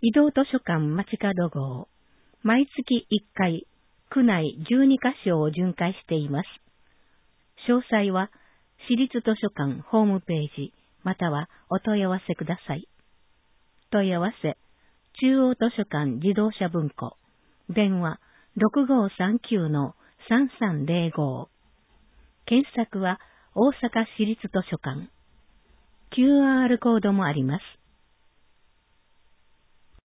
移動図書館街角号、毎月1回、区内12カ所を巡回しています。詳細は、市立図書館ホームページ、またはお問い合わせください。問い合わせ、中央図書館自動車文庫、電話6539-3305。検索は大阪市立図書館。QR コードもあります。